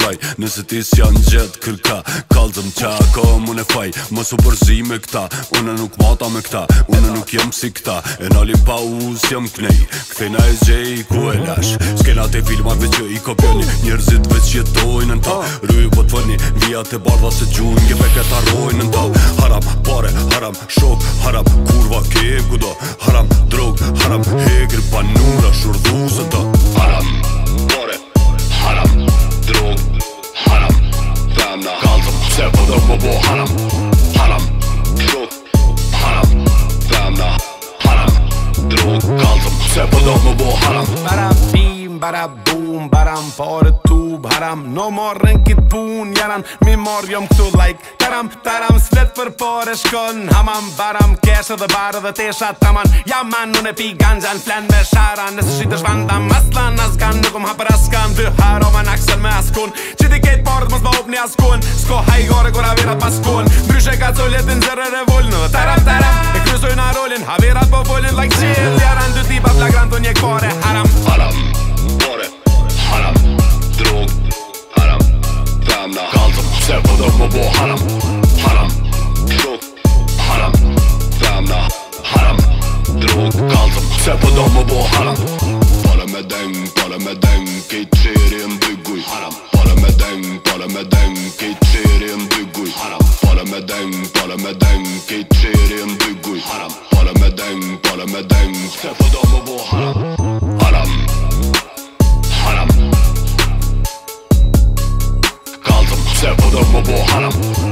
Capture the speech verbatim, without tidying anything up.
laj Nëse ti s'jan gjet kërka Kallëzëm qa ka mun e faj Mos u përzi me këta Une nuk mata me këta Une nuk jem si këta E nali pa u s'jam knej Këthejna e gjej ku e lash S'kena te filmave që i kopjoni Njerëzit veç jetojnë në ta Rrujë po t'fëni Vijat e bardha se gjujnë Nge veket arrojnë në ta Haram pare, haram shok Haram kurva kem kudo Haram drog, haram hekër pa numra shurdhusën ta Haram pare, haram drog, haram femna Kallëzëm se po do më bo haram Haram shok, haram femna Haram drog, kallëzëm se po do më bo haram Bara bim, bara boom, baram pare tub Haram no morren kit pun Jaran mi mor jom këtu like Taram, taram slet për pare shkon Hamam, baram, kesh edhe bar edhe tesha taman Ja man, unë e pi ganjan flen me shara Nëse shit është vandam aslan askan Nuk um hapër askan Dë haroman aksel me askun Që ti kejt parët mos ma upni askun Sko hajgore kur haverat paskun Bryshe ka coletin zërë revoln Taram, taram, e krysojna rolin Haverat po folin like chill Jaran dy tipa flagrant unë njek pare Haram, haram, pare, haram drog, haram femna Kallëzëm se po do më bo haram Haram, shok, haram femna Haram drog, kallëzëm se po do më bo haram Pare me deng, pare me deng Kejt qeri m'dy guj Haram, pare me deng, pare me deng Kejt qeri m'dy guj Haram, pare me deng, pare me deng Kejt qeri m'dy guj Haram, pare me deng, pare me deng Se po do më bo haram Haram Haram Kallëzëm se po do më bo haram